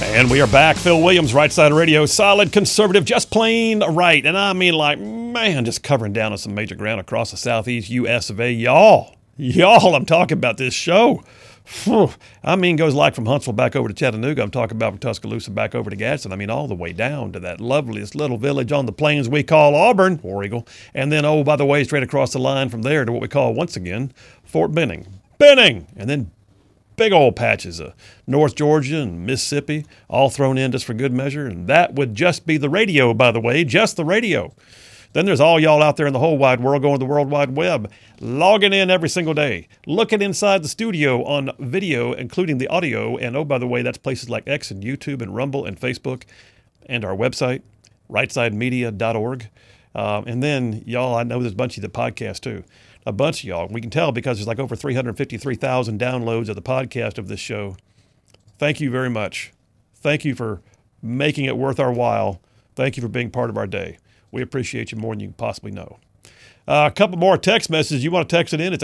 And we are back. Phil Williams, Right Side Radio, solid conservative, just plain right. And I mean, like, man, just covering down on some major ground across the southeast U.S. of A. Y'all, I'm talking about this show. Whew. I mean, goes like from Huntsville back over to Chattanooga. I'm talking about from Tuscaloosa back over to Gadsden. I mean, all the way down to that loveliest little village on the plains we call Auburn, War Eagle. And then, oh, by the way, straight across the line from there to what we call, once again, Fort Benning. And then big old patches of North Georgia and Mississippi, all thrown in just for good measure. And that would just be the radio, by the way, just the radio. Then there's all y'all out there in the whole wide world going to the World Wide Web, logging in every single day, looking inside the studio on video, including the audio. And oh, by the way, that's places like X and YouTube and Rumble and Facebook and our website, rightsidemedia.org. And then, y'all, I know there's a bunch of the podcast too. A bunch of y'all. We can tell because there's like over 353,000 downloads of the podcast of this show. Thank you very much. Thank you for making it worth our while. Thank you for being part of our day. We appreciate you more than you can possibly know. A couple more text messages. You want to text it in? It's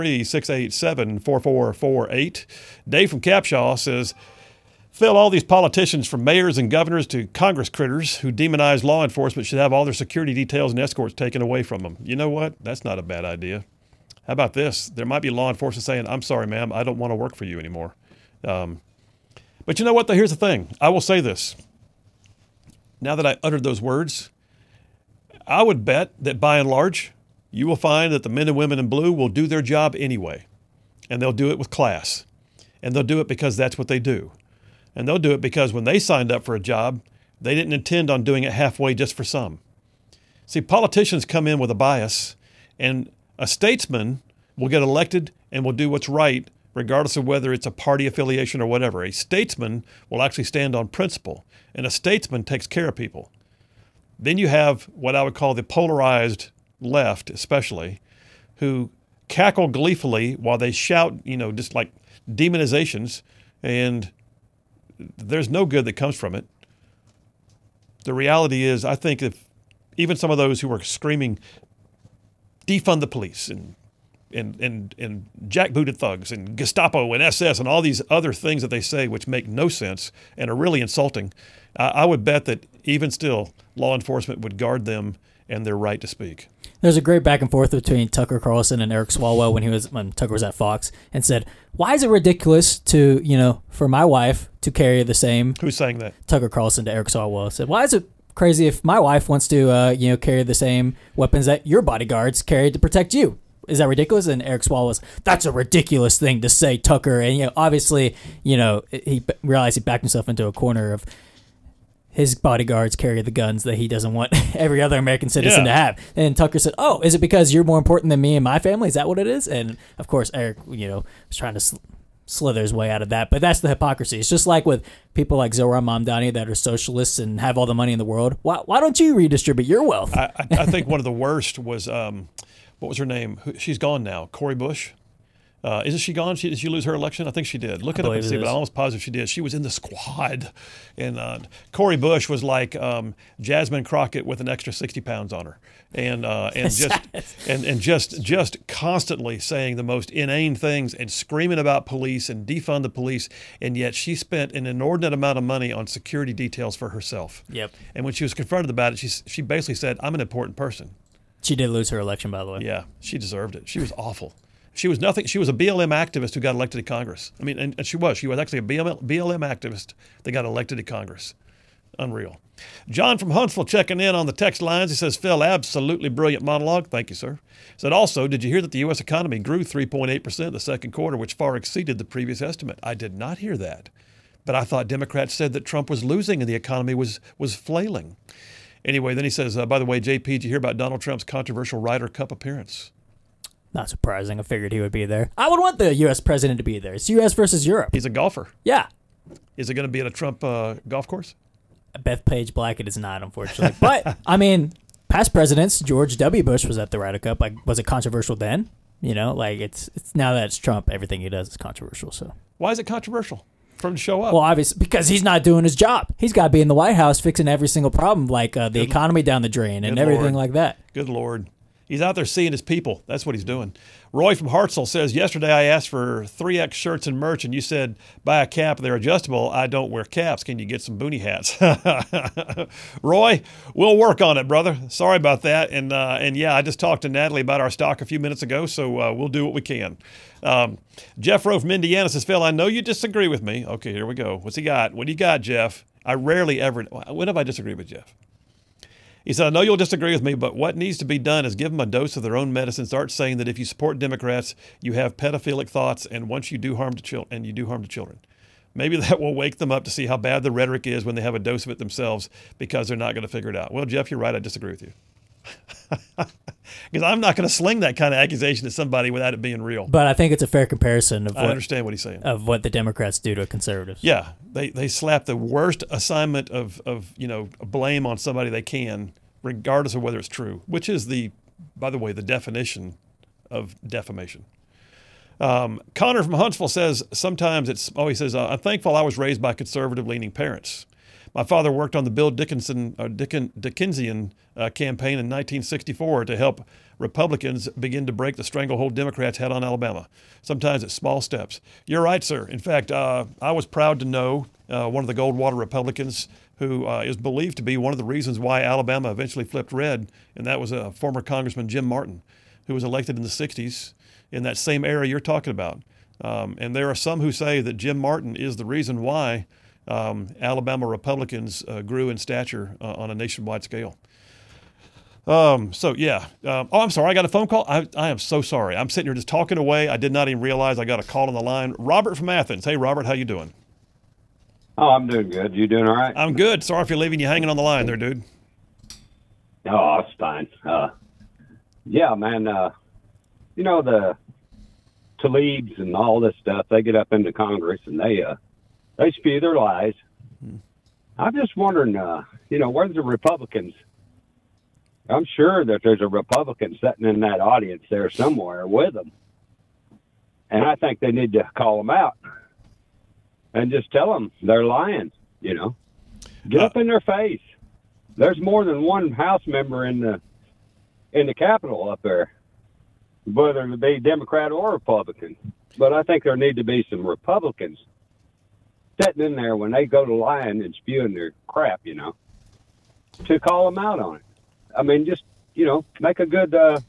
833-687-4448. Dave from Capshaw says, Phil, all these politicians from mayors and governors to Congress critters who demonize law enforcement should have all their security details and escorts taken away from them. You know what? That's not a bad idea. How about this? There might be law enforcement saying, I'm sorry, ma'am, I don't want to work for you anymore. But you know what? Here's the thing. I will say this. Now that I uttered those words, I would bet that by and large, you will find that the men and women in blue will do their job anyway. And they'll do it with class. And they'll do it because that's what they do. And they'll do it because when they signed up for a job, they didn't intend on doing it halfway just for some. See, politicians come in with a bias, and a statesman will get elected and will do what's right, regardless of whether it's a party affiliation or whatever. A statesman will actually stand on principle, and a statesman takes care of people. Then you have what I would call the polarized left, especially, who cackle gleefully while they shout, just like demonizations, and there's no good that comes from it. The reality is, I think if even some of those who are screaming, defund the police and jackbooted thugs and Gestapo and SS and all these other things that they say which make no sense and are really insulting, I would bet that even still, law enforcement would guard them and their right to speak. There's a great back and forth between Tucker Carlson and Eric Swalwell when Tucker was at Fox and said, why is it ridiculous to, for my wife to carry the same? Who's saying that? Tucker Carlson to Eric Swalwell said, why is it crazy if my wife wants to, carry the same weapons that your bodyguards carry to protect you? Is that ridiculous? And Eric Swalwell was, that's a ridiculous thing to say, Tucker. And, obviously, he realized he backed himself into a corner of his bodyguards carry the guns that he doesn't want every other American citizen to have. And Tucker said, oh, is it because you're more important than me and my family? Is that what it is? And, of course, Eric, was trying to slither his way out of that. But that's the hypocrisy. It's just like with people like Zohran Mamdani that are socialists and have all the money in the world. Why don't you redistribute your wealth? I think one of the worst was, what was her name? She's gone now. Cori Bush. Isn't she gone? Did she lose her election? I think she did. Look it up and see, but I'm almost positive she did. She was in the squad. And Cori Bush was like Jasmine Crockett with an extra 60 pounds on her. And just constantly saying the most inane things and screaming about police and defund the police. And yet she spent an inordinate amount of money on security details for herself. Yep. And when she was confronted about it, she basically said, I'm an important person. She did lose her election, by the way. Yeah, she deserved it. She was awful. She was nothing. She was a BLM activist who got elected to Congress. I mean, and she was actually a BLM activist that got elected to Congress. Unreal. John from Huntsville checking in on the text lines. He says, Phil, absolutely brilliant monologue. Thank you, sir. Said also, did you hear that the U.S. economy grew 3.8% in the second quarter, which far exceeded the previous estimate? I did not hear that. But I thought Democrats said that Trump was losing and the economy was flailing. Anyway, then he says, by the way, JP, did you hear about Donald Trump's controversial Ryder Cup appearance? Not surprising. I figured he would be there. I would want the U.S. president to be there. It's U.S. versus Europe. He's a golfer. Yeah. Is it going to be at a Trump golf course? Bethpage Blackett is not, unfortunately. But, I mean, past presidents, George W. Bush was at the Ryder Cup. Like, was it controversial then? It's now that it's Trump, everything he does is controversial. So why is it controversial for him to show up? Well, obviously, because he's not doing his job. He's got to be in the White House fixing every single problem, like the economy down the drain and everything like that. Good Lord. He's out there seeing his people. That's what he's doing. Roy from Hartselle says, yesterday I asked for 3X shirts and merch, and you said, buy a cap. They're adjustable. I don't wear caps. Can you get some boonie hats? Roy, we'll work on it, brother. Sorry about that. And yeah, I just talked to Natalie about our stock a few minutes ago, so we'll do what we can. Jeff Rowe from Indiana says, Phil, I know you disagree with me. Okay, here we go. What's he got? What do you got, Jeff? I rarely ever – when have I disagreed with Jeff? He said, I know you'll disagree with me, but what needs to be done is give them a dose of their own medicine. Start saying that if you support Democrats, you have pedophilic thoughts, and once you do harm to children, maybe that will wake them up to see how bad the rhetoric is when they have a dose of it themselves, because they're not going to figure it out. Well, Jeff, you're right. I disagree with you. Because I'm not going to sling that kind of accusation at somebody without it being real. But I think it's a fair comparison of I understand what he's saying. Of what the Democrats do to conservatives. Yeah, they slap the worst assignment of blame on somebody they can, regardless of whether it's true, which is by the way, the definition of defamation. Connor from Huntsville says, he says, I'm thankful I was raised by conservative-leaning parents. My father worked on the Bill Dickinsian campaign in 1964 to help Republicans begin to break the stranglehold Democrats had on Alabama. Sometimes it's small steps. You're right, sir. In fact, I was proud to know one of the Goldwater Republicans who is believed to be one of the reasons why Alabama eventually flipped red, and that was former Congressman Jim Martin, who was elected in the 60s in that same era you're talking about. And there are some who say that Jim Martin is the reason why Alabama Republicans grew in stature on a nationwide scale. I'm sorry. I got a phone call. I am so sorry. I'm sitting here just talking away. I did not even realize I got a call on the line. Robert from Athens. Hey, Robert, how you doing? Oh, I'm doing good. You doing all right? I'm good. Sorry for leaving you hanging on the line there, dude. Oh, it's fine. Yeah, man. The Tlaibs and all this stuff, they get up into Congress and they spew their lies. I'm just wondering, where's the Republicans? I'm sure that there's a Republican sitting in that audience there somewhere with them. And I think they need to call them out and just tell them they're lying, Get up in their face. There's more than one House member in the Capitol up there, whether it be Democrat or Republican. But I think there need to be some Republicans sitting in there when they go to lying and spewing their crap, to call them out on it. I mean, just, make a good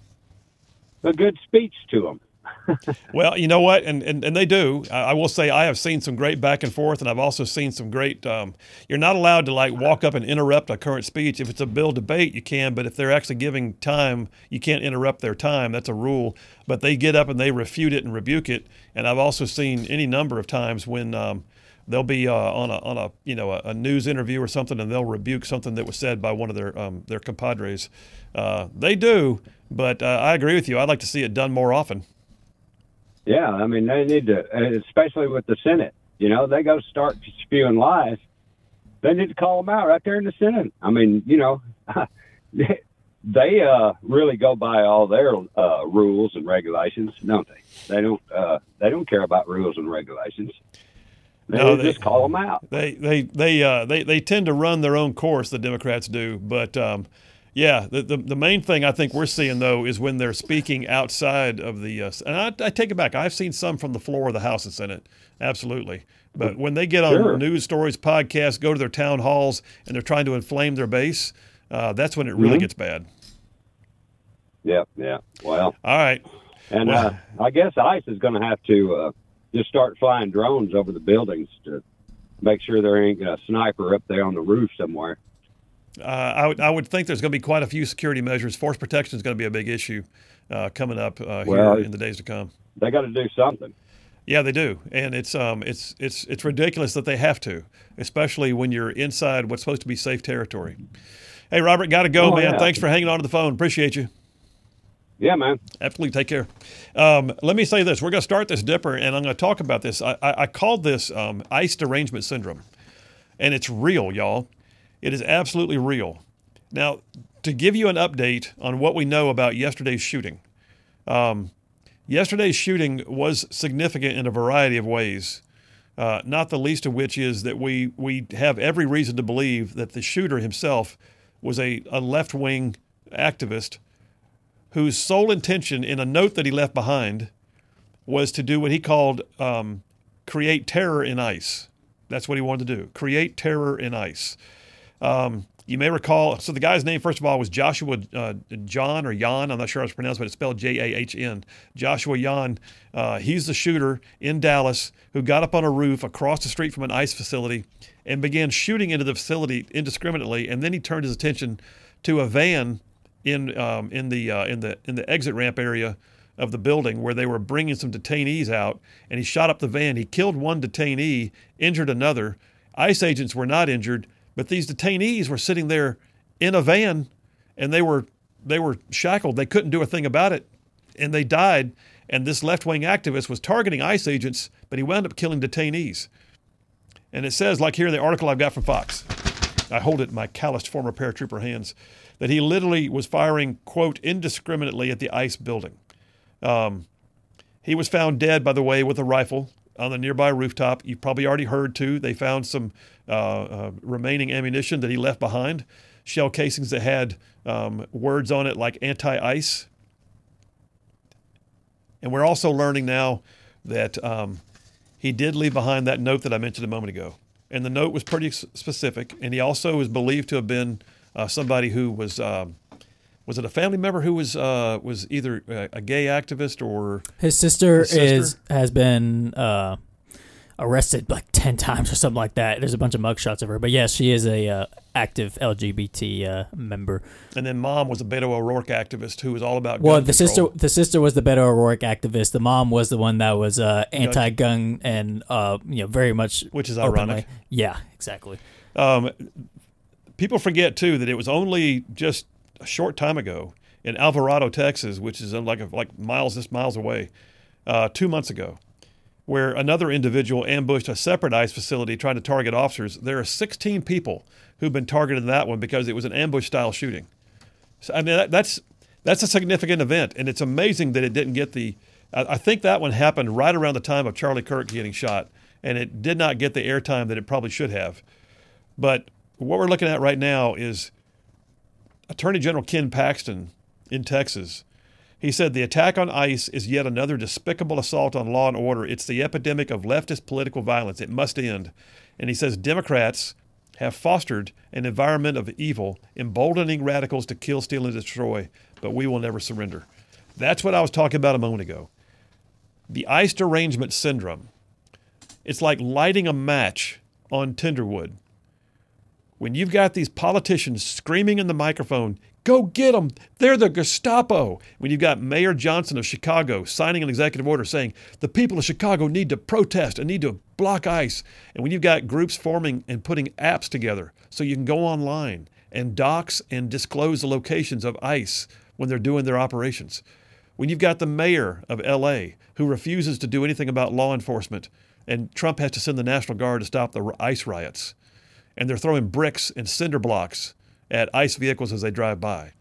speech to them. Well, you know what? And they do. I will say I have seen some great back and forth, and I've also seen some great you're not allowed to walk up and interrupt a current speech. If it's a bill debate, you can, but if they're actually giving time, you can't interrupt their time. That's a rule. But they get up and they refute it and rebuke it. And I've also seen any number of times when they'll be on a news interview or something, and they'll rebuke something that was said by one of their compadres. They do, but I agree with you. I'd like to see it done more often. Yeah, I mean, they need to, especially with the Senate. They go start spewing lies. They need to call them out right there in the Senate. I mean, they really go by all their rules and regulations, don't they? They don't care about rules and regulations. They just call them out. They tend to run their own course. The Democrats do, but. Yeah, the main thing I think we're seeing, though, is when they're speaking outside of the and I take it back. I've seen some from the floor of the House and Senate, absolutely. But when they get on news stories, podcasts, go to their town halls, and they're trying to inflame their base, that's when it really gets bad. Yeah. Well. All right. And I guess ICE is going to have to just start flying drones over the buildings to make sure there ain't a sniper up there on the roof somewhere. I would think there's going to be quite a few security measures. Force protection is going to be a big issue coming up here in the days to come. They got to do something. Yeah, they do, and it's ridiculous that they have to, especially when you're inside what's supposed to be safe territory. Hey, Robert, got to go, man. Yeah. Thanks for hanging on to the phone. Appreciate you. Yeah, man. Absolutely. Take care. Let me say this. We're going to start this dipper, and I'm going to talk about this. I called this ICE derangement syndrome, and it's real, y'all. It is absolutely real. Now, to give you an update on what we know about yesterday's shooting, yesterday's shooting was significant in a variety of ways, not the least of which is that we have every reason to believe that the shooter himself was a left-wing activist whose sole intention in a note that he left behind was to do what he called create terror in ICE. That's what he wanted to do, create terror in ICE. You may recall, so the guy's name, first of all, was Joshua John or Jan. I'm not sure how it's pronounced, but it's spelled Jahn. Joshua Jan. He's the shooter in Dallas who got up on a roof across the street from an ICE facility and began shooting into the facility indiscriminately. And then he turned his attention to a van in the exit ramp area of the building where they were bringing some detainees out. And he shot up the van. He killed one detainee, injured another. ICE agents were not injured. But these detainees were sitting there in a van, and they were shackled. They couldn't do a thing about it, and they died. And this left-wing activist was targeting ICE agents, but he wound up killing detainees. And it says, like here in the article I've got from Fox, I hold it in my calloused former paratrooper hands, that he literally was firing, quote, indiscriminately at the ICE building. He was found dead, by the way, with a rifle on the nearby rooftop. You've probably already heard, too, they found some remaining ammunition that he left behind, shell casings that had words on it like anti-ICE. And we're also learning now that he did leave behind that note that I mentioned a moment ago. And the note was pretty specific. And he also is believed to have been somebody who was it a family member who was either a gay activist or his sister has been arrested like 10 times or something like that. There's a bunch of mugshots of her, but yes, she is a active LGBT member. And then mom was a Beto O'Rourke activist who was all about well, gun control. the sister was the Beto O'Rourke activist. The mom was the one that was anti-gun and very much, which is openly. ironic. Yeah, exactly. People forget too that it was only just a short time ago in Alvarado, Texas, which is like miles away, 2 months ago, where another individual ambushed a separate ICE facility trying to target officers. There are 16 people who've been targeted in that one because it was an ambush-style shooting. So, I mean, that's a significant event, and it's amazing that it didn't get I think that one happened right around the time of Charlie Kirk getting shot, and it did not get the airtime that it probably should have. But what we're looking at right now is Attorney General Ken Paxton in Texas. He said the attack on ICE is yet another despicable assault on law and order. It's the epidemic of leftist political violence. It must end. And he says Democrats have fostered an environment of evil, emboldening radicals to kill, steal, and destroy, but we will never surrender. That's what I was talking about a moment ago. The ICE derangement syndrome. It's like lighting a match on tinderwood. When you've got these politicians screaming in the microphone, go get them, they're the Gestapo. When you've got Mayor Johnson of Chicago signing an executive order saying the people of Chicago need to protest and need to block ICE. And when you've got groups forming and putting apps together so you can go online and dox and disclose the locations of ICE when they're doing their operations. When you've got the mayor of LA who refuses to do anything about law enforcement and Trump has to send the National Guard to stop the ICE riots. And they're throwing bricks and cinder blocks at ICE vehicles as they drive by.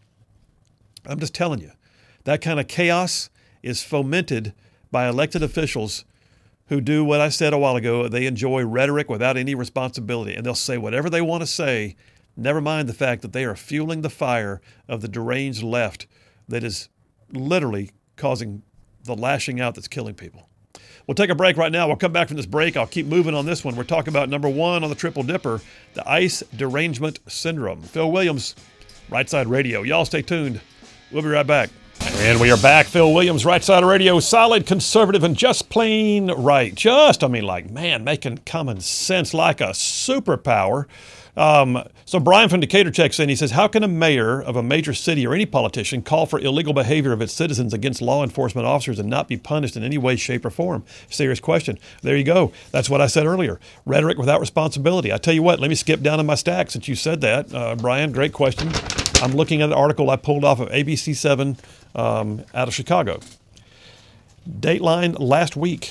I'm just telling you, that kind of chaos is fomented by elected officials who do what I said a while ago. They enjoy rhetoric without any responsibility, and they'll say whatever they want to say, never mind the fact that they are fueling the fire of the deranged left that is literally causing the lashing out that's killing people. We'll take a break right now. We'll come back from this break. I'll keep moving on this one. We're talking about number one on the Triple Dipper, the ICE derangement syndrome. Phil Williams, Right Side Radio. Y'all stay tuned. We'll be right back. And we are back. Phil Williams, Right Side Radio, solid, conservative, and just plain right. Making common sense like a superpower. So Brian from Decatur checks in. He says, how can a mayor of a major city or any politician call for illegal behavior of its citizens against law enforcement officers and not be punished in any way, shape, or form? Serious question. There you go. That's what I said earlier. Rhetoric without responsibility. I tell you what, let me skip down in my stack since you said that. Brian, great question. I'm looking at an article I pulled off of ABC7 out of Chicago. Dateline last week.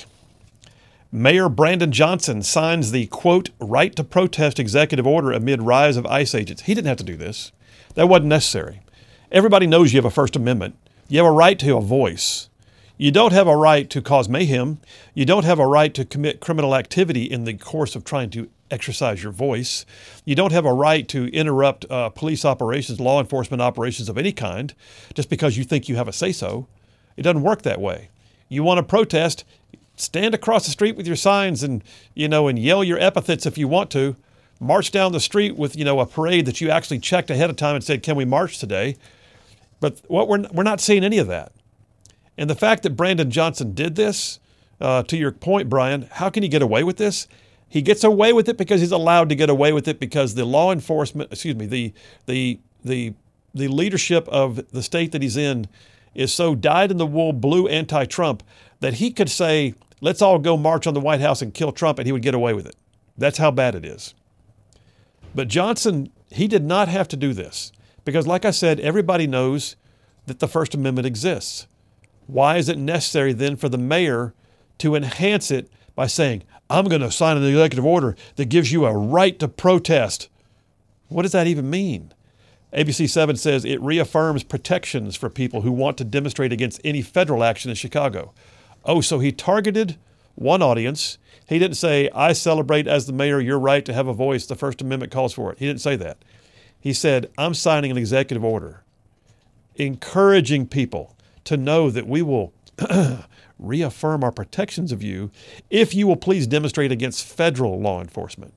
Mayor Brandon Johnson signs the, quote, right to protest executive order amid rise of ICE agents. He didn't have to do this. That wasn't necessary. Everybody knows you have a First Amendment. You have a right to a voice. You don't have a right to cause mayhem. You don't have a right to commit criminal activity in the course of trying to exercise your voice. You don't have a right to interrupt police operations, law enforcement operations of any kind, just because you think you have a say-so. It doesn't work that way. You want to protest, stand across the street with your signs and yell your epithets if you want to. March down the street with a parade that you actually checked ahead of time and said, "Can we march today?" But we're not seeing any of that. And the fact that Brandon Johnson did this, to your point, Brian, how can he get away with this? He gets away with it because he's allowed to get away with it because the law enforcement, the leadership of the state that he's in is so dyed-in-the-wool blue anti-Trump that he could say, "Let's all go march on the White House and kill Trump," and he would get away with it. That's how bad it is. But Johnson, he did not have to do this because, like I said, everybody knows that the First Amendment exists. Why is it necessary then for the mayor to enhance it by saying, "I'm going to sign an executive order that gives you a right to protest"? What does that even mean? ABC 7 says it reaffirms protections for people who want to demonstrate against any federal action in Chicago. Oh, so he targeted one audience. He didn't say, "I celebrate as the mayor your right to have a voice. The First Amendment calls for it." He didn't say that. He said, "I'm signing an executive order encouraging people to know that we will reaffirm our protections of you if you will please demonstrate against federal law enforcement."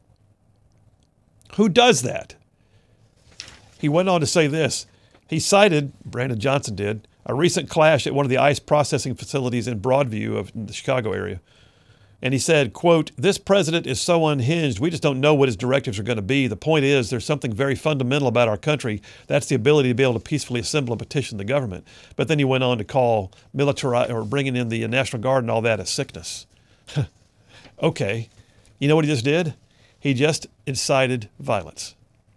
Who does that? He went on to say this. He cited, Brandon Johnson did, a recent clash at one of the ICE processing facilities in Broadview of the Chicago area. And he said, quote, "This president is so unhinged, we just don't know what his directives are going to be. The point is there's something very fundamental about our country. That's the ability to be able to peacefully assemble and petition the government." But then he went on to call bringing in the National Guard and all that a sickness. Okay. You know what he just did? He just incited violence.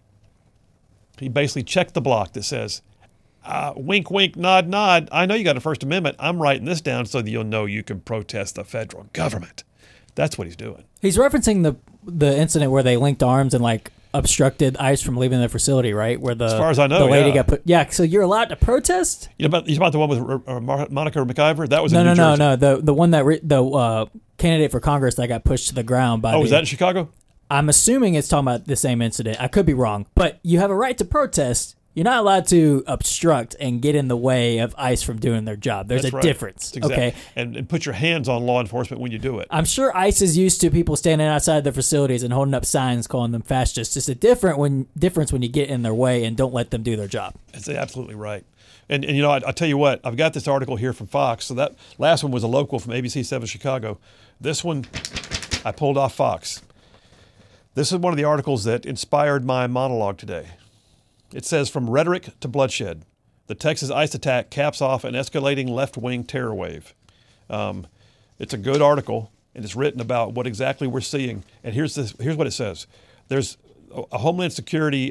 He basically checked the block that says, wink, wink, nod, nod. I know you got a First Amendment. I'm writing this down so that you'll know you can protest the federal government. That's what he's doing. He's referencing the incident where they linked arms and obstructed ICE from leaving the facility, right? Where as far as I know, the lady got put. Yeah, so you're allowed to protest. You know about the one with Monica McIver? That was in New Jersey. No. The one that the candidate for Congress that got pushed to the ground by. Oh, was that in Chicago? I'm assuming it's talking about the same incident. I could be wrong, but you have a right to protest. You're not allowed to obstruct and get in the way of ICE from doing their job. There's a difference. Exactly. Okay, and put your hands on law enforcement when you do it. I'm sure ICE is used to people standing outside their facilities and holding up signs calling them fascists. Just a difference when you get in their way and don't let them do their job. That's absolutely right. And I tell you what, I've got this article here from Fox. So that last one was a local from ABC 7 Chicago. This one I pulled off Fox. This is one of the articles that inspired my monologue today. It says, "From rhetoric to bloodshed, the Texas ICE attack caps off an escalating left-wing terror wave." It's a good article, and it's written about what exactly we're seeing. And here's what it says. There's a Homeland Security.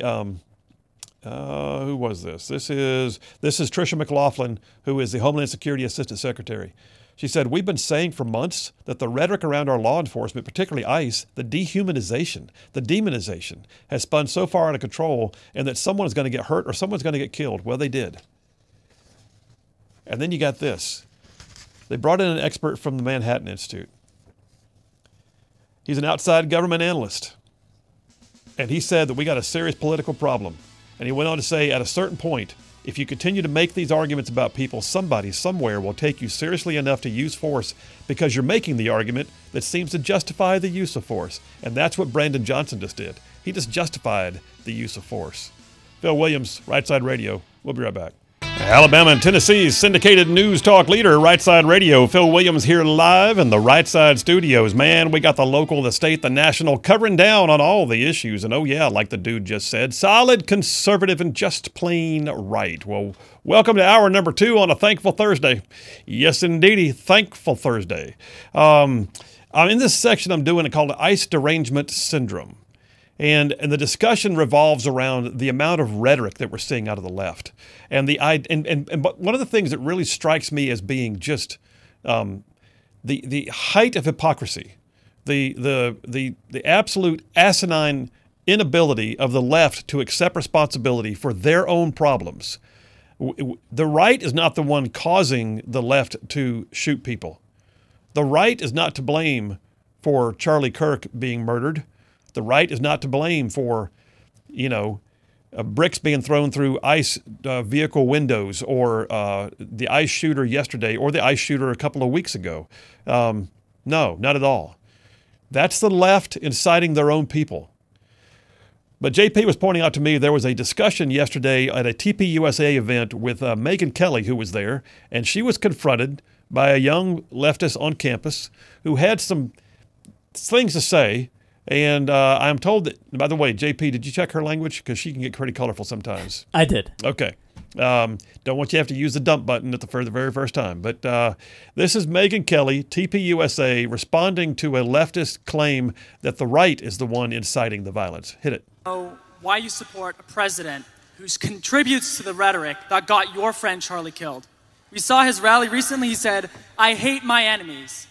Who was this? This is Tricia McLaughlin, who is the Homeland Security Assistant Secretary. She said, "We've been saying for months that the rhetoric around our law enforcement, particularly ICE, the dehumanization, the demonization, has spun so far out of control and that someone is going to get hurt or someone's going to get killed." Well, they did. And then you got this. They brought in an expert from the Manhattan Institute. He's an outside government analyst. And he said that we got a serious political problem. And he went on to say, at a certain point, if you continue to make these arguments about people, somebody somewhere will take you seriously enough to use force because you're making the argument that seems to justify the use of force. And that's what Brandon Johnson just did. He just justified the use of force. Phil Williams, Right Side Radio. We'll be right back. Alabama and Tennessee's syndicated news talk leader, Right Side Radio. Phil Williams here live in the Right Side studios. Man, we got the local, the state, the national covering down on all the issues. And oh yeah, like the dude just said, solid, conservative, and just plain right. Well, welcome to hour number 2 on a Thankful Thursday. Yes, indeedy, Thankful Thursday. In this section I'm doing it called ICE Derangement Syndrome. And the discussion revolves around the amount of rhetoric that we're seeing out of the left, and but one of the things that really strikes me as being just the height of hypocrisy, the absolute asinine inability of the left to accept responsibility for their own problems. The right is not the one causing the left to shoot people. The right is not to blame for Charlie Kirk being murdered. The right is not to blame for, bricks being thrown through ICE vehicle windows, or the ICE shooter yesterday, or the ICE shooter a couple of weeks ago. No, not at all. That's the left inciting their own people. But JP was pointing out to me there was a discussion yesterday at a TPUSA event with Megyn Kelly, who was there, and she was confronted by a young leftist on campus who had some things to say. And I'm told that, by the way, JP, did you check her language? Because she can get pretty colorful sometimes. I did. Okay. Don't want you to have to use the dump button for the very first time. But this is Megyn Kelly, TPUSA, responding to a leftist claim that the right is the one inciting the violence. Hit it. Why you support a president who contributes to the rhetoric that got your friend Charlie killed. We saw his rally recently. He said, "I hate my enemies."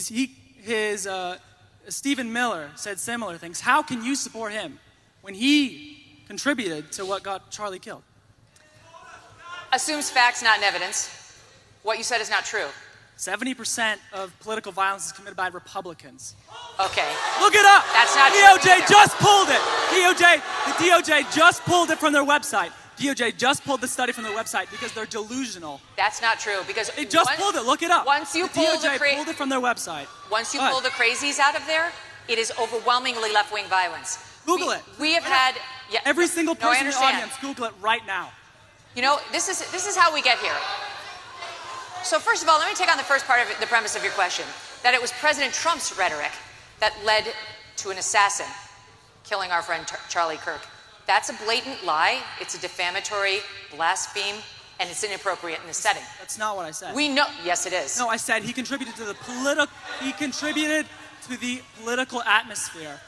Stephen Miller said similar things. How can you support him when he contributed to what got Charlie killed? Assumes facts, not in evidence. What you said is not true. 70% of political violence is committed by Republicans. Okay. Look it up. That's not DOJ true. just pulled it. The DOJ just pulled it from their website. DOJ just pulled the study from their website because they're delusional. That's not true, because They just pulled it. Look it up. Once you the pull DOJ the pulled it from their website. Once you Go pull ahead. the crazies out of there, it is overwhelmingly left-wing violence. Google it. We have had Every single No, I person in the understand. audience, Google it right now. This is how we get here. So first of all, let me take on the first part of the premise of your question, that it was President Trump's rhetoric that led to an assassin killing our friend Charlie Kirk. That's a blatant lie. It's a defamatory blaspheme, and it's inappropriate in this setting. That's not what I said. We know. Yes, it is. No, I said he contributed to the political atmosphere.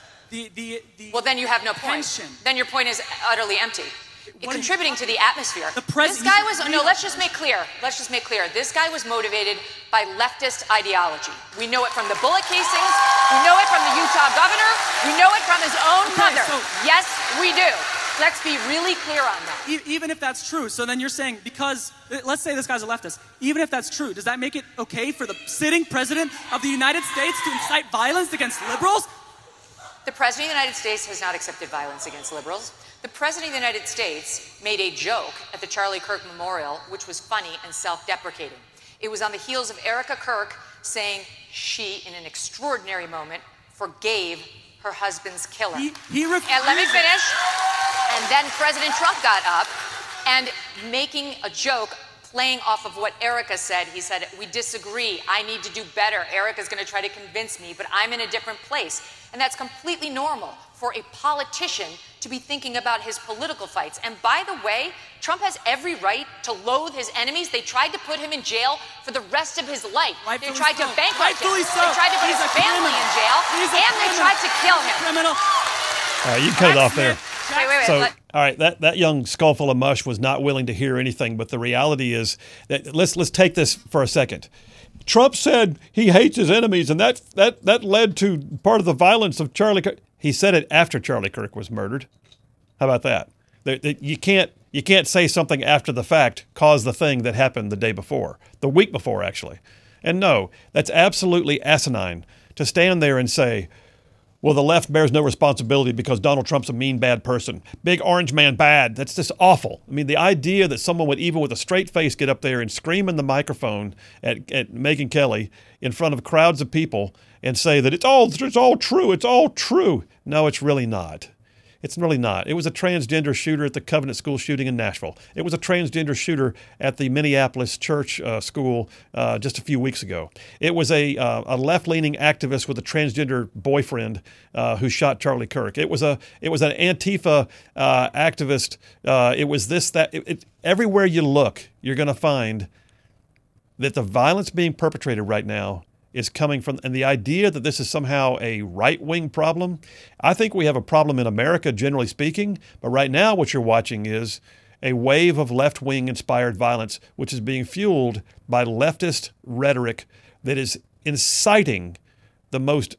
Well, then you have no point. tension. Then your point is utterly empty. What are you Contributing to talking the atmosphere. The president- This guy was, no, let's just make clear. This guy was motivated by leftist ideology. We know it from the bullet casings. We know it from the Utah governor. We know it from his own Okay, mother. so- Yes, we do. Let's be really clear on that. Even if that's true, so then you're saying, because, let's say this guy's a leftist, even if that's true, does that make it okay for the sitting president of the United States to incite violence against liberals? The President of the United States has not accepted violence against liberals. The President of the United States made a joke at the Charlie Kirk Memorial, which was funny and self-deprecating. It was on the heels of Erica Kirk saying she, in an extraordinary moment, forgave her husband's killer. He And let me finish. And then President Trump got up and, making a joke, playing off of what Erica said, he said, "We disagree. I need to do better. Erica's going to try to convince me, but I'm in a different place." And that's completely normal for a politician to be thinking about his political fights. And by the way, Trump has every right to loathe his enemies. They tried to put him in jail for the rest of his life. Rightfully They tried to so. bankrupt him. Rightfully so. They tried to put He's his a family criminal. in jail. He's a And they criminal. tried to kill him. Criminal. All right, you can cut it off there. Wait. So, all right, that young skull full of mush was not willing to hear anything, but the reality is that let's take this for a second. Trump said he hates his enemies, and that led to part of the violence of Charlie Kirk. He said it after Charlie Kirk was murdered. How about that? You can't say something after the fact cause the thing that happened the day before, the week before, actually. And no, that's absolutely asinine to stand there and say, well, the left bears no responsibility because Donald Trump's a mean, bad person. Big orange man bad. That's just awful. I mean, the idea that someone would, even with a straight face, get up there and scream in the microphone at Megyn Kelly in front of crowds of people and say that it's all true. It's all true. No, it's really not. It's really not. It was a transgender shooter at the Covenant School shooting in Nashville. It was a transgender shooter at the Minneapolis church school just a few weeks ago. It was a left-leaning activist with a transgender boyfriend who shot Charlie Kirk. It was an Antifa activist. It was this, that. Everywhere you look, you're going to find that the violence being perpetrated right now is coming from, and the idea that this is somehow a right-wing problem. I think we have a problem in America, generally speaking, but right now what you're watching is a wave of left-wing inspired violence, which is being fueled by leftist rhetoric that is inciting the most,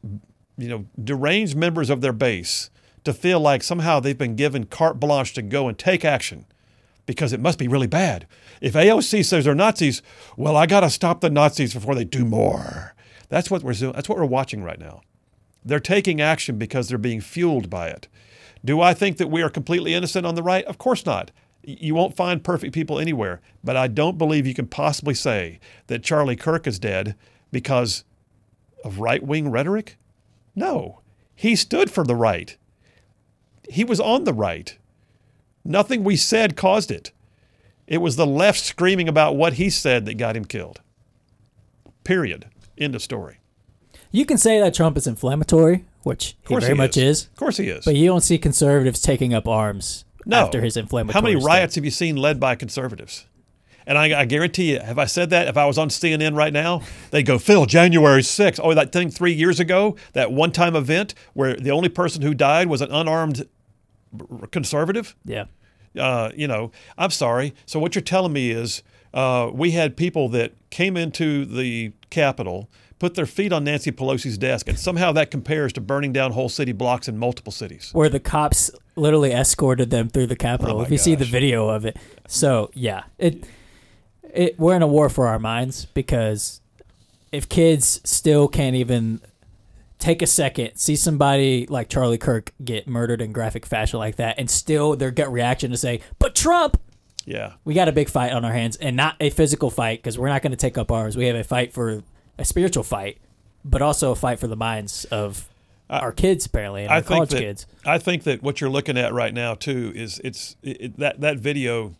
deranged members of their base to feel like somehow they've been given carte blanche to go and take action because it must be really bad. If AOC says they're Nazis, well, I got to stop the Nazis before they do more. That's what we're watching right now. They're taking action because they're being fueled by it. Do I think that we are completely innocent on the right? Of course not. You won't find perfect people anywhere. But I don't believe you can possibly say that Charlie Kirk is dead because of right-wing rhetoric. No. He stood for the right. He was on the right. Nothing we said caused it. It was the left screaming about what he said that got him killed. Period. End of story. You can say that Trump is inflammatory, which he very much is. Of course he is. But you don't see conservatives taking up arms after his inflammatory How many stuff. riots have you seen led by conservatives? And I guarantee you, have I said that? If I was on CNN right now, they'd go, Phil, January 6th. Oh, that thing 3 years ago, that one-time event where the only person who died was an unarmed conservative? Yeah. I'm sorry. So what you're telling me is we had people that came into the Capitol, put their feet on Nancy Pelosi's desk, and somehow that compares to burning down whole city blocks in multiple cities. Where the cops literally escorted them through the Capitol. Oh if you see the video of it. So, yeah. We're in a war for our minds because if kids still can't even take a second, see somebody like Charlie Kirk get murdered in graphic fashion like that, and still their gut reaction to say, but Trump! Yeah. We got a big fight on our hands, and not a physical fight because we're not going to take up arms. We have a fight for a spiritual fight, but also a fight for the minds of our kids, apparently, and our college kids. I think that what you're looking at right now, too, is that video,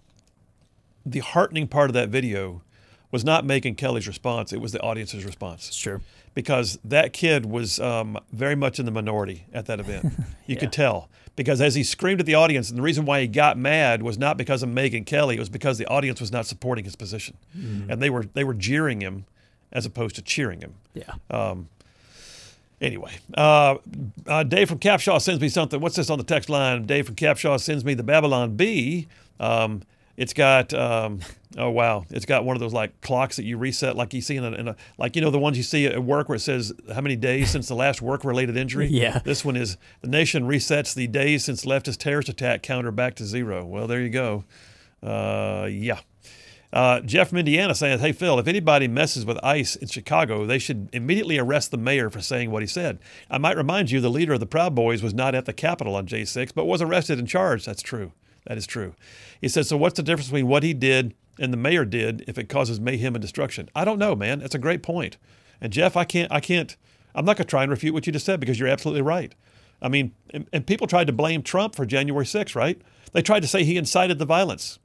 the heartening part of that video was not Megyn Kelly's response. It was the audience's response. It's true. Because that kid was very much in the minority at that event. You could tell. Because as he screamed at the audience, and the reason why he got mad was not because of Megyn Kelly, it was because the audience was not supporting his position. Mm-hmm. And they were jeering him as opposed to cheering him. Yeah. Anyway, Dave from Capshaw sends me something. What's this on the text line? Dave from Capshaw sends me the Babylon Bee. It's got it's got one of those like clocks that you reset, like you see in a like the ones you see at work where it says how many days since the last work-related injury. Yeah. This one is the nation resets the days since leftist terrorist attack counter back to 0. Well, there you go. Yeah. Jeff from Indiana saying, hey, Phil, if anybody messes with ICE in Chicago, they should immediately arrest the mayor for saying what he said. I might remind you the leader of the Proud Boys was not at the Capitol on J6, but was arrested and charged. That's true. That is true. He said, so what's the difference between what he did and the mayor did if it causes mayhem and destruction? I don't know, man. That's a great point. And Jeff, I'm not going to try and refute what you just said because you're absolutely right. I mean, and people tried to blame Trump for January 6th, right? They tried to say he incited the violence.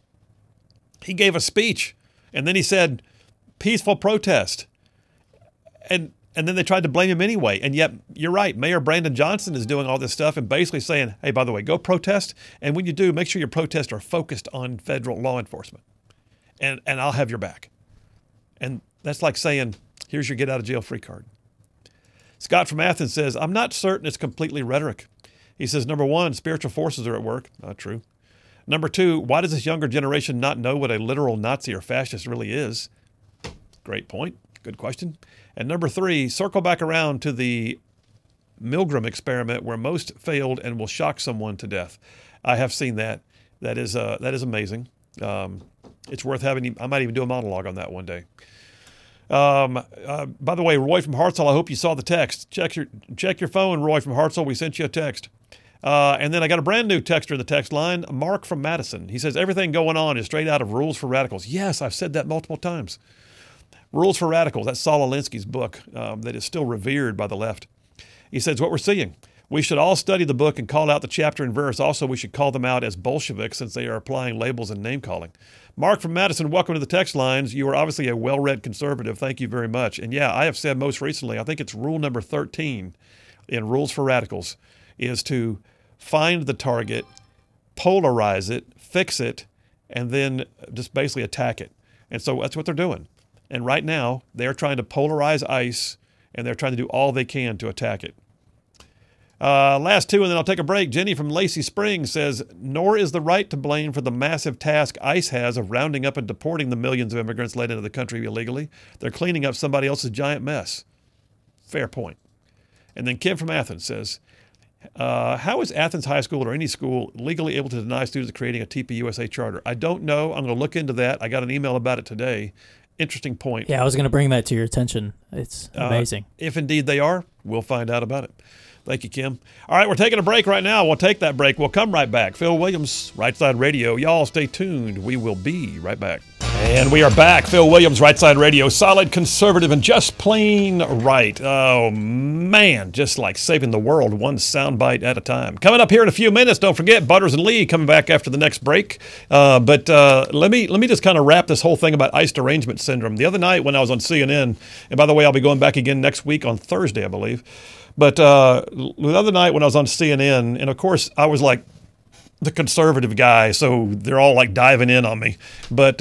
He gave a speech and then he said, peaceful protest. And then they tried to blame him anyway. And yet, you're right, Mayor Brandon Johnson is doing all this stuff and basically saying, hey, by the way, go protest. And when you do, make sure your protests are focused on federal law enforcement. And I'll have your back. And that's like saying, here's your get-out-of-jail-free card. Scott from Athens says, I'm not certain it's completely rhetoric. He says, number one, spiritual forces are at work. Not true. Number two, why does this younger generation not know what a literal Nazi or fascist really is? Great point. Good question. And number three, circle back around to the Milgram experiment where most failed and will shock someone to death. I have seen that. That is amazing. It's worth having. I might even do a monologue on that one day. By the way, Roy from Hartselle, I hope you saw the text. Check your phone, Roy from Hartselle. We sent you a text. And then I got a brand new texter in the text line, Mark from Madison. He says, everything going on is straight out of Rules for Radicals. Yes, I've said that multiple times. Rules for Radicals, that's Saul Alinsky's book that is still revered by the left. He says, what we're seeing, we should all study the book and call out the chapter and verse. Also, we should call them out as Bolsheviks since they are applying labels and name-calling. Mark from Madison, welcome to the text lines. You are obviously a well-read conservative. Thank you very much. And yeah, I have said most recently, I think it's rule number 13 in Rules for Radicals, is to find the target, polarize it, fix it, and then just basically attack it. And so that's what they're doing. And right now, they're trying to polarize ICE, and they're trying to do all they can to attack it. Last two, and then I'll take a break. Jenny from Lacey Springs says, nor is the right to blame for the massive task ICE has of rounding up and deporting the millions of immigrants let into the country illegally. They're cleaning up somebody else's giant mess. Fair point. And then Kim from Athens says, how is Athens High School or any school legally able to deny students creating a TPUSA charter? I don't know. I'm going to look into that. I got an email about it today. interesting point. Yeah, I was going to bring that to your attention. It's amazing. If indeed they are, we'll find out about it. Thank you, Kim. All right, we're taking a break right now. We'll take that break. We'll come right back. Phil Williams, Right Side Radio. Y'all stay tuned. We will be right back. And we are back. Phil Williams, Right Side Radio. Solid, conservative, and just plain right. Oh, man. Just like saving the world one soundbite at a time. Coming up here in a few minutes, don't forget, Butters and Lee coming back after the next break. But let me just kind of wrap this whole thing about ICE derangement syndrome. The other night when I was on CNN, and by the way, I'll be going back again next week on Thursday, I believe. But the other night when I was on CNN, and of course I was like the conservative guy, so they're all like diving in on me. But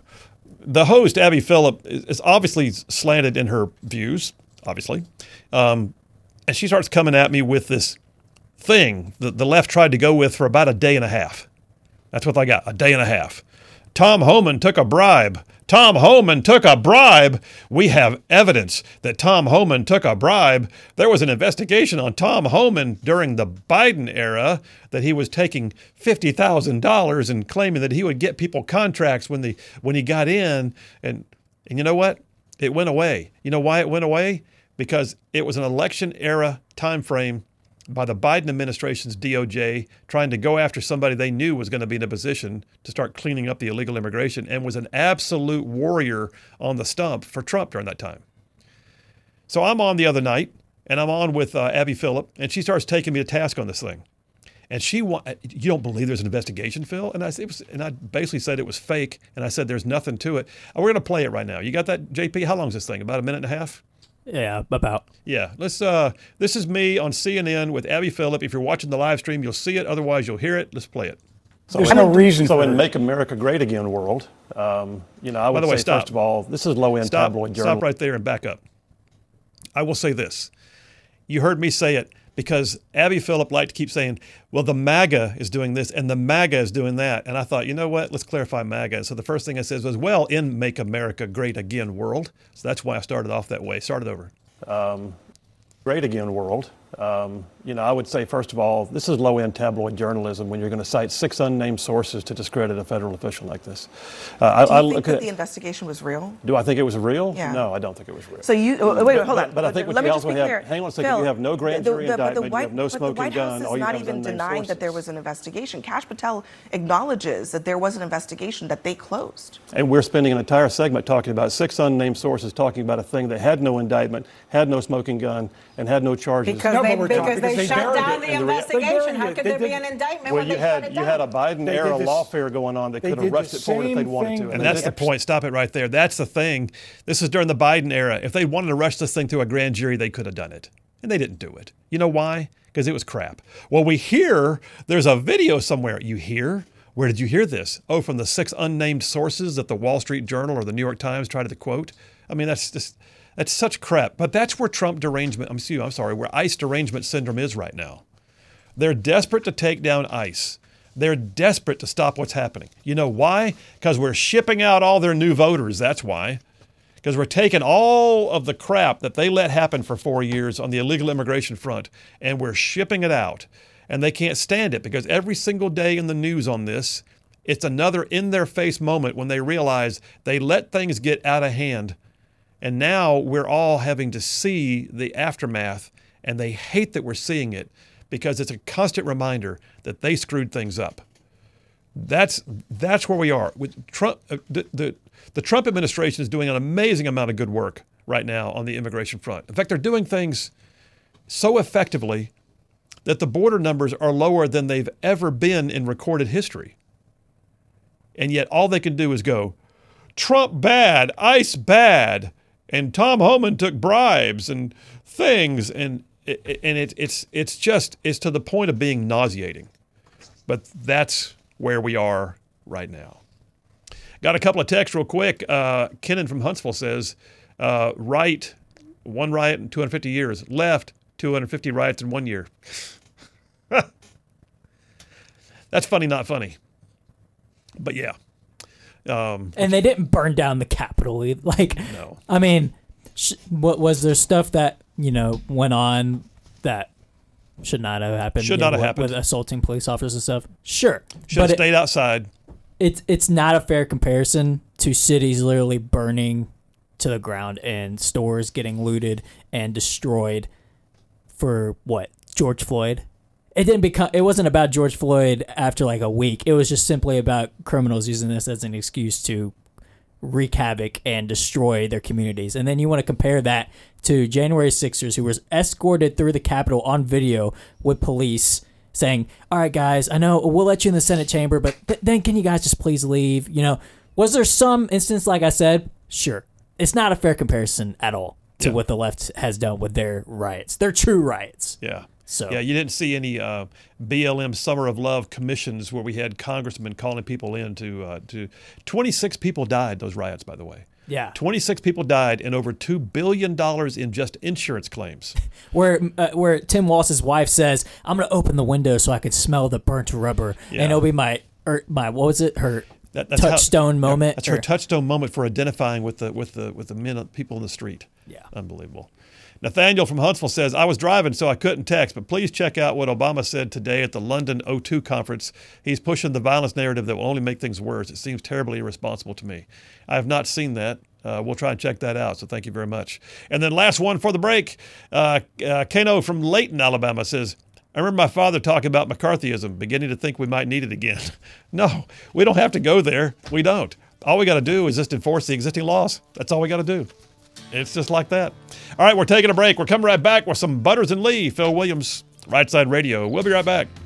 the host, Abby Phillip, is obviously slanted in her views, obviously. And she starts coming at me with this thing that the left tried to go with for about a day and a half. That's what I got, a day and a half. Tom Homan took a bribe. Tom Homan took a bribe. We have evidence that Tom Homan took a bribe. There was an investigation on Tom Homan during the Biden era that he was taking $50,000 and claiming that he would get people contracts when he got in. And you know what? It went away. You know why it went away? Because it was an election era time frame by the Biden administration's DOJ trying to go after somebody they knew was going to be in a position to start cleaning up the illegal immigration and was an absolute warrior on the stump for Trump during that time. So I'm on the other night, and I'm on with Abby Phillip, and she starts taking me to task on this thing. And you don't believe there's an investigation, Phil? And I basically said it was fake, and I said there's nothing to it. And we're going to play it right now. You got that, JP? How long is this thing? About a minute and a half? Yeah, about. Yeah, let's. This is me on CNN with Abby Phillip. If you're watching the live stream, you'll see it. Otherwise, you'll hear it. Let's play it. There's no reason. So in Make America Great Again world, I would By the way, say, stop. first of all, this is low-end tabloid journalism. Stop right there and back up. I will say this. You heard me say it because Abby Phillip liked to keep saying, well, the MAGA is doing this and the MAGA is doing that. And I thought, you know what? Let's clarify MAGA. So the first thing I said was, well, in Make America Great Again world. So that's why I started off that way. Start it over. Great Again world. I would say, first of all, this is low-end tabloid journalism when you're going to cite 6 unnamed sources to discredit a federal official like this. Do you think that the investigation was real? Do I think it was real? Yeah. No, I don't think it was real. So wait, hold on. But I think let me just also be clear. hang on a second, Phil, you have no grand jury indictment, you have no but smoking the White gun. House All is you not have is even unnamed denying that there sources. was an investigation. Kash Patel acknowledges that there was an investigation that they closed. And we're spending an entire segment talking about 6 unnamed sources talking about a thing that had no indictment, had no smoking gun, and had no charges. No, but we're talking- Because they shut down buried it. the And investigation. How it. could They there be did- an indictment Well, when you had a Biden They era did this- lawfare going on that they could have did the rushed it forward if they'd same wanted to. thing And that that's the point. Stop it right there. That's the thing. This is during the Biden era. If they wanted to rush this thing through a grand jury, they could have done it. And they didn't do it. You know why? Because it was crap. Well, we hear there's a video somewhere. You hear? Where did you hear this? Oh, from the 6 unnamed sources that the Wall Street Journal or the New York Times tried to quote. I mean, that's such crap. But that's where where ICE derangement syndrome is right now. They're desperate to take down ICE. They're desperate to stop what's happening. You know why? Because we're shipping out all their new voters. That's why. Because we're taking all of the crap that they let happen for 4 years on the illegal immigration front, and we're shipping it out. And they can't stand it because every single day in the news on this, it's another in-their-face moment when they realize they let things get out of hand. And now we're all having to see the aftermath, and they hate that we're seeing it because it's a constant reminder that they screwed things up. That's where we are. With Trump, the Trump administration is doing an amazing amount of good work right now on the immigration front. In fact, they're doing things so effectively that the border numbers are lower than they've ever been in recorded history. And yet all they can do is go, Trump bad, ICE bad, and Tom Homan took bribes and things, and it's to the point of being nauseating. But that's where we are right now. Got a couple of texts real quick. Kennan from Huntsville says, right, 1 riot in 250 years. Left, 250 riots in 1 year. That's funny, not funny. But yeah. And they didn't burn down the Capitol. No. I mean, what was there stuff that, went on that should not have happened? Should not have happened. With assaulting police officers and stuff? Sure. Should have stayed outside. It's not a fair comparison to cities literally burning to the ground and stores getting looted and destroyed for what? George Floyd? It wasn't about George Floyd after like a week. It was just simply about criminals using this as an excuse to wreak havoc and destroy their communities. And then you want to compare that to January 6ers, who was escorted through the Capitol on video with police saying, all right, guys, I know we'll let you in the Senate chamber, but then can you guys just please leave? You know, was there some instance, like I said? Sure. It's not a fair comparison at all to what the left has done with their riots. They're true riots. Yeah. So yeah, you didn't see any BLM Summer of Love commissions where we had congressmen calling people in to 26 people died, those riots, by the way. Yeah. 26 people died and over $2 billion in just insurance claims. Where Tim Walz's wife says, I'm going to open the window so I could smell the burnt rubber. Yeah. And it'll be my what was it? Her that's touchstone moment. That's her touchstone moment for identifying with the men, people in the street. Yeah. Unbelievable. Nathaniel from Huntsville says, I was driving, so I couldn't text, but please check out what Obama said today at the London O2 conference. He's pushing the violence narrative that will only make things worse. It seems terribly irresponsible to me. I have not seen that. We'll try and check that out, so thank you very much. And then last one for the break, Kano from Layton, Alabama says, I remember my father talking about McCarthyism, beginning to think we might need it again. No, we don't have to go there. We don't. All we got to do is just enforce the existing laws. That's all we got to do. It's just like that. All right, we're taking a break. We're coming right back with some Butters and Lee, Phil Williams, Right Side Radio. We'll be right back.